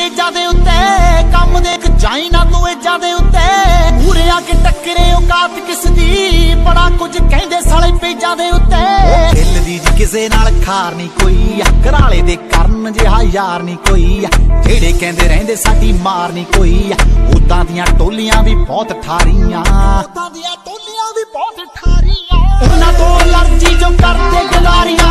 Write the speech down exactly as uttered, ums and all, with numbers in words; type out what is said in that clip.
ਸਟੇਜਾਂ ਦੇ ਉੱਤੇ ਕੰਮ ਦੇਖ ਜਾਈ ਨਾ ਤੂੰ ਏਜਾਂ ਦੇ ਉੱਤੇ ਪੂਰੇ ਆ ਕੇ ਟੱਕਰੇ ਔਕਾਤ ਕਿਸ ਦੀ ਬੜਾ ਕੁਝ ਕਹਿੰਦੇ ਸਾਲੇ ਪੇਜਾਂ ਦੇ ਉੱਤੇ ਖਿਲਦੀ ਜੀ ਕਿਸੇ ਨਾਲ ਖਾਰ ਨਹੀਂ ਕੋਈ ਘਰਾਲੇ ਦੇ ਕਰਨ ਜਿਹਾ ਯਾਰ ਨਹੀਂ ਕੋਈ ਜਿਹੜੇ ਕਹਿੰਦੇ ਰਹਿੰਦੇ ਸਾਡੀ ਮਾਰ ਨਹੀਂ ਕੋਈ ਉਦਾਂ ਦੀਆਂ ਟੋਲੀਆਂ ਵੀ ਬਹੁਤ ਠਾਰੀਆਂ ਉਦਾਂ ਦੀਆਂ ਟੋਲੀਆਂ ਵੀ ਬਹੁਤ ਠਾਰੀਆਂ ਉਹਨਾਂ ਤੋਂ ਅਲਰਜੀ ਜੋ ਕਰਦੇ ਗਲਾਰੀਆਂ